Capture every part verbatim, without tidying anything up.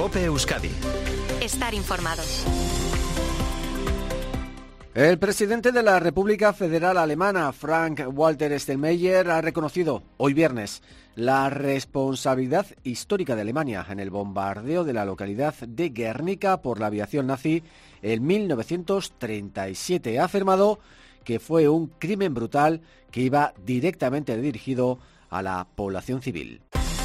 COPE Euskadi. Estar informados. El presidente de la República Federal Alemana, Frank-Walter Steinmeier, ha reconocido hoy viernes la responsabilidad histórica de Alemania en el bombardeo de la localidad de Guernica por la aviación nazi en mil novecientos treinta y siete. Ha afirmado que fue un crimen brutal que iba directamente dirigido a la población civil.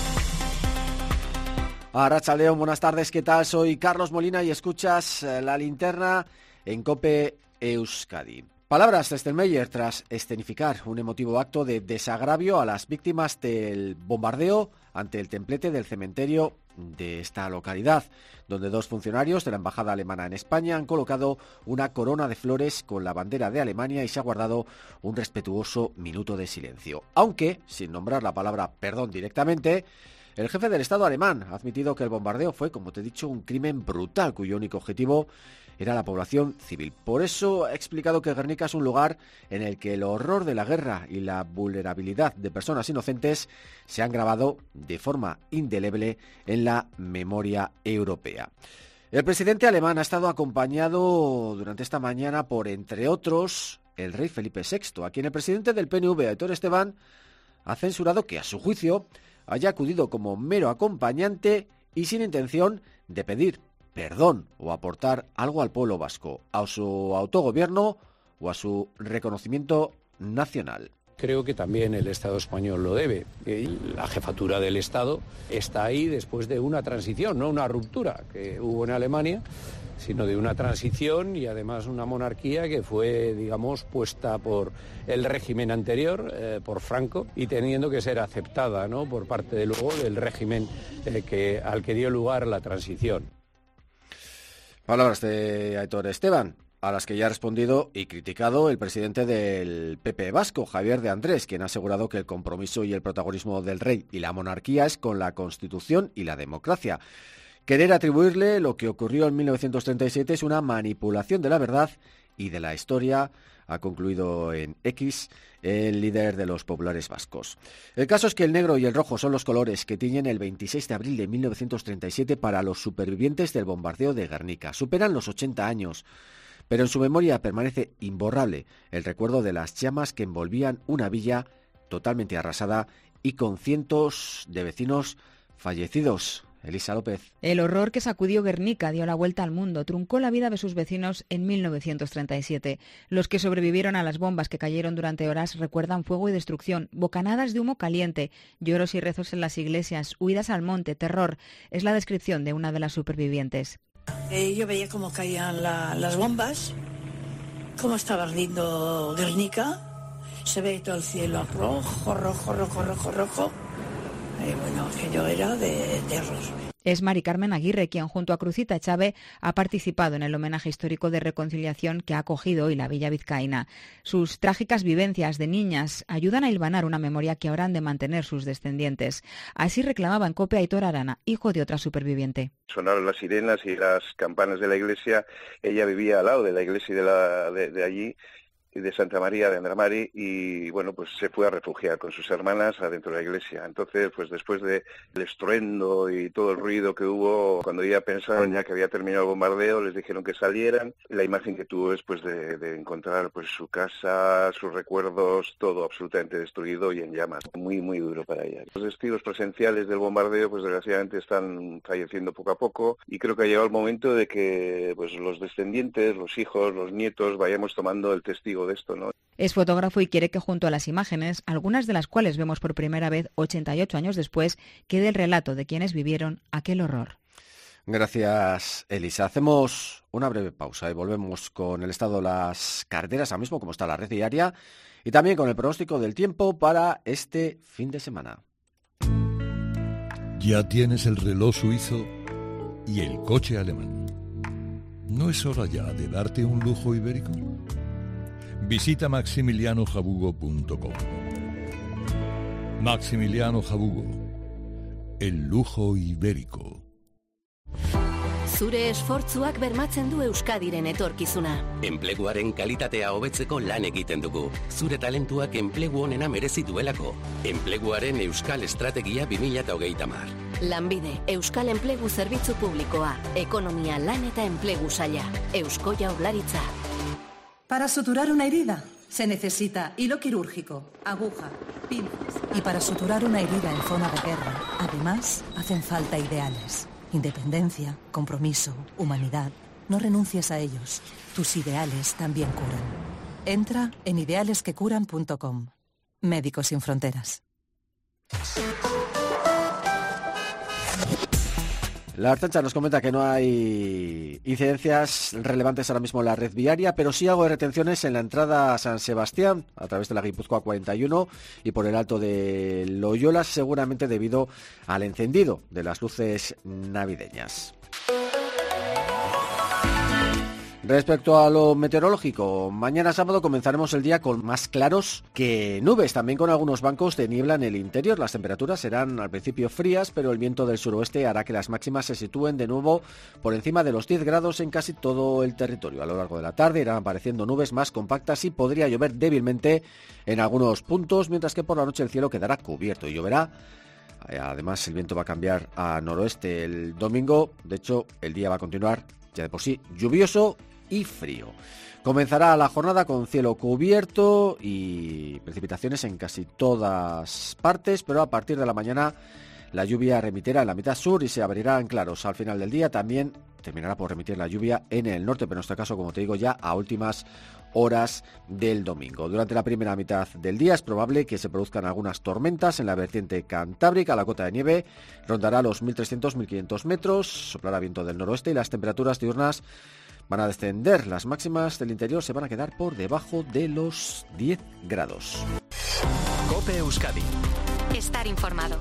Arratsaldeon, buenas tardes, ¿qué tal? Soy Carlos Molina y escuchas La Linterna en COPE Euskadi. Palabras de Steinmeier tras escenificar un emotivo acto de desagravio a las víctimas del bombardeo ante el templete del cementerio de esta localidad, donde dos funcionarios de la embajada alemana en España han colocado una corona de flores con la bandera de Alemania y se ha guardado un respetuoso minuto de silencio. Aunque, sin nombrar la palabra perdón directamente, el jefe del Estado alemán ha admitido que el bombardeo fue, como te he dicho, un crimen brutal cuyo único objetivo era la población civil. Por eso ha explicado que Guernica es un lugar en el que el horror de la guerra y la vulnerabilidad de personas inocentes se han grabado de forma indeleble en la memoria europea. El presidente alemán ha estado acompañado durante esta mañana por, entre otros, el rey Felipe sexto, a quien el presidente del P N V, Aitor Esteban, ha censurado que, a su juicio, haya acudido como mero acompañante y sin intención de pedir perdón o aportar algo al pueblo vasco, a su autogobierno o a su reconocimiento nacional. Creo que también el Estado español lo debe. La jefatura del Estado está ahí después de una transición, no una ruptura que hubo en Alemania, sino de una transición y además una monarquía que fue, digamos, puesta por el régimen anterior, eh, por Franco, y teniendo que ser aceptada, ¿no?, por parte de luego del régimen eh, que, al que dio lugar la transición. Palabras de Aitor Esteban, a las que ya ha respondido y criticado el presidente del P P vasco, Javier de Andrés, quien ha asegurado que el compromiso y el protagonismo del rey y la monarquía es con la Constitución y la democracia. Querer atribuirle lo que ocurrió en mil novecientos treinta y siete es una manipulación de la verdad y de la historia, ha concluido en X el líder de los populares vascos. El caso es que el negro y el rojo son los colores que tiñen el veintiséis de abril de mil novecientos treinta y siete para los supervivientes del bombardeo de Guernica. Superan los ochenta años, pero en su memoria permanece imborrable el recuerdo de las llamas que envolvían una villa totalmente arrasada y con cientos de vecinos fallecidos. Elisa López. El horror que sacudió Guernica dio la vuelta al mundo, truncó la vida de sus vecinos en mil novecientos treinta y siete. Los que sobrevivieron a las bombas que cayeron durante horas recuerdan fuego y destrucción, bocanadas de humo caliente, lloros y rezos en las iglesias, huidas al monte, terror. Es la descripción de una de las supervivientes. Eh, yo veía cómo caían la, las bombas, cómo estaba ardiendo Guernica, se ve todo el cielo rojo, rojo, rojo, rojo, rojo. Eh, bueno, aquello era de terror. Es Mari Carmen Aguirre quien, junto a Cruzita Echave, ha participado en el homenaje histórico de reconciliación que ha acogido hoy la Villa Vizcaína. Sus trágicas vivencias de niñas ayudan a hilvanar una memoria que habrán de mantener sus descendientes. Así reclamaba en COPE Aitor Arana, hijo de otra superviviente. Sonaron las sirenas y las campanas de la iglesia. Ella vivía al lado de la iglesia de, la, de, de allí, de Santa María de Andramari, y bueno, pues se fue a refugiar con sus hermanas adentro de la iglesia. Entonces, pues después del estruendo y todo el ruido que hubo, cuando ya pensaron ya que había terminado el bombardeo, les dijeron que salieran. La imagen que tuvo es pues de, de encontrar pues su casa, sus recuerdos, todo absolutamente destruido y en llamas. Muy, muy duro para ella. Los testigos presenciales del bombardeo, pues desgraciadamente están falleciendo poco a poco, y creo que ha llegado el momento de que pues los descendientes, los hijos, los nietos, vayamos tomando el testigo de esto, ¿no? Es fotógrafo y quiere que junto a las imágenes, algunas de las cuales vemos por primera vez ochenta y ocho años después, quede el relato de quienes vivieron aquel horror. Gracias, Elisa. Hacemos una breve pausa y volvemos con el estado de las carreteras, ahora mismo como está la red diaria, y también con el pronóstico del tiempo para este fin de semana. Ya tienes el reloj suizo y el coche alemán. ¿No es hora ya de darte un lujo ibérico? Visita maximiliano jabugo punto com. Maximiliano Jabugo, el lujo ibérico. Zure esfortzuak bermatzen du Euskadiren etorkizuna. Enpleguaren kalitatea hobetzeko lan egiten dugu. Zure talentuak enplegu onena merezi duelako. Enpleguaren Euskal Estrategia bi mila hogeita hamar. Lanbide, Euskal Enplegu Zerbitzu Publikoa, Ekonomia, Lan eta Enplegu Saila, Eusko Jaurlaritza. Para suturar una herida se necesita hilo quirúrgico, aguja, pinzas. Y para suturar una herida en zona de guerra, además, hacen falta ideales. Independencia, compromiso, humanidad. No renuncies a ellos. Tus ideales también curan. Entra en ideales que curan punto com. Médicos Sin Fronteras. La Ertzaintza nos comenta que no hay incidencias relevantes ahora mismo en la red viaria, pero sí algo de retenciones en la entrada a San Sebastián a través de la Guipúzcoa cuarenta y uno y por el Alto de Loyola, seguramente debido al encendido de las luces navideñas. Respecto a lo meteorológico, mañana sábado comenzaremos el día con más claros que nubes, también con algunos bancos de niebla en el interior. Las temperaturas serán al principio frías, pero el viento del suroeste hará que las máximas se sitúen de nuevo por encima de los diez grados en casi todo el territorio. A lo largo de la tarde irán apareciendo nubes más compactas y podría llover débilmente en algunos puntos, mientras que por la noche el cielo quedará cubierto y lloverá. Además, el viento va a cambiar a noroeste el domingo. De hecho, el día va a continuar ya de por sí lluvioso y frío. Comenzará la jornada con cielo cubierto y precipitaciones en casi todas partes, pero a partir de la mañana la lluvia remitirá en la mitad sur y se abrirá en claros. Al final del día también terminará por remitir la lluvia en el norte, pero en nuestro caso, como te digo, ya a últimas horas del domingo. Durante la primera mitad del día es probable que se produzcan algunas tormentas en la vertiente cantábrica. La cota de nieve rondará los mil trescientos a mil quinientos metros, soplará viento del noroeste y las temperaturas diurnas van a descender. Las máximas del interior se van a quedar por debajo de los diez grados. COPE Euskadi. Estar informado.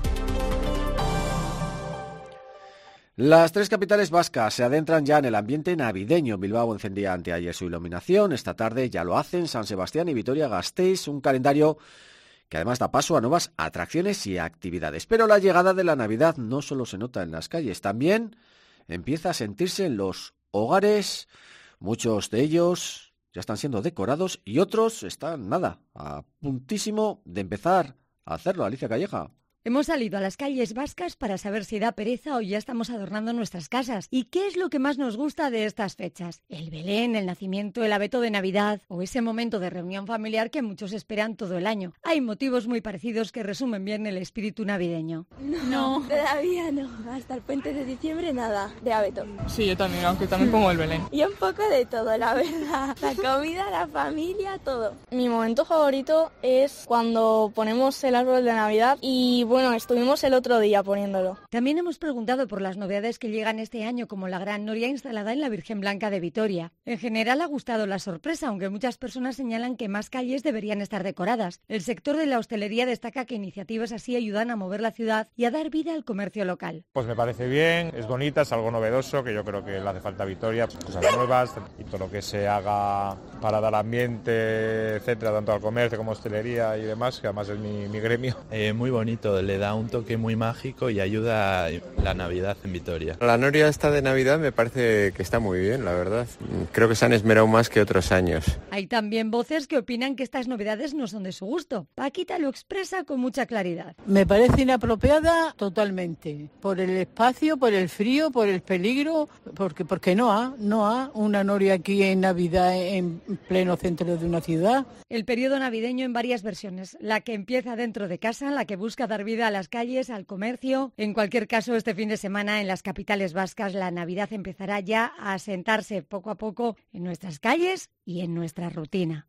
Las tres capitales vascas se adentran ya en el ambiente navideño. Bilbao encendía anteayer su iluminación. Esta tarde ya lo hacen San Sebastián y Vitoria-Gasteiz. Un calendario que además da paso a nuevas atracciones y actividades. Pero la llegada de la Navidad no solo se nota en las calles, también empieza a sentirse en los hogares. Muchos de ellos ya están siendo decorados y otros están, nada, a puntísimo de empezar a hacerlo. Alicia Calleja. Hemos salido a las calles vascas para saber si da pereza o ya estamos adornando nuestras casas. ¿Y qué es lo que más nos gusta de estas fechas? El Belén, el nacimiento, el abeto de Navidad o ese momento de reunión familiar que muchos esperan todo el año. Hay motivos muy parecidos que resumen bien el espíritu navideño. No, no, todavía no. Hasta el puente de diciembre nada de abeto. Sí, yo también, aunque también pongo el Belén. Y un poco de todo, la verdad. La comida, la familia, todo. Mi momento favorito es cuando ponemos el árbol de Navidad y bueno, estuvimos el otro día poniéndolo. También hemos preguntado por las novedades que llegan este año, como la gran noria instalada en la Virgen Blanca de Vitoria. En general ha gustado la sorpresa, aunque muchas personas señalan que más calles deberían estar decoradas. El sector de la hostelería destaca que iniciativas así ayudan a mover la ciudad y a dar vida al comercio local. Pues me parece bien, es bonita, es algo novedoso, que yo creo que le hace falta a Vitoria, pues cosas nuevas y todo lo que se haga para dar ambiente, etcétera, tanto al comercio como a hostelería y demás, que además es mi, mi gremio. Eh, muy bonito, le da un toque muy mágico y ayuda a la Navidad en Vitoria. La noria esta de Navidad me parece que está muy bien, la verdad. Creo que se han esmerado más que otros años. Hay también voces que opinan que estas novedades no son de su gusto. Paquita lo expresa con mucha claridad. Me parece inapropiada totalmente, por el espacio, por el frío, por el peligro, porque, porque no ha, no ha una noria aquí en Navidad en pleno centro de una ciudad. El periodo navideño en varias versiones, la que empieza dentro de casa, la que busca dar vida a las calles, al comercio. En cualquier caso, este fin de semana en las capitales vascas la Navidad empezará ya a asentarse poco a poco en nuestras calles y en nuestra rutina.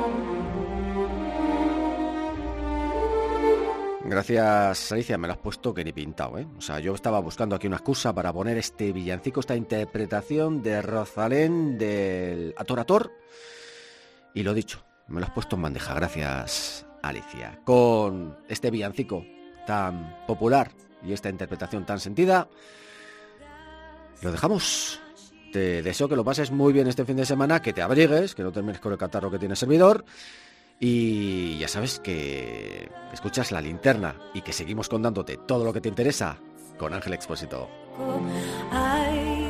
Gracias, Alicia, me lo has puesto que ni pintado, ¿eh? O sea, yo estaba buscando aquí una excusa para poner este villancico, esta interpretación de Rosalén del Atorator, y lo dicho, me lo has puesto en bandeja. Gracias, Alicia. Con este villancico tan popular y esta interpretación tan sentida, lo dejamos. Te deseo que lo pases muy bien este fin de semana, que te abrigues, que no termines con el catarro que tiene el servidor. Y ya sabes que escuchas La Linterna y que seguimos contándote todo lo que te interesa con Ángel Expósito. Ay.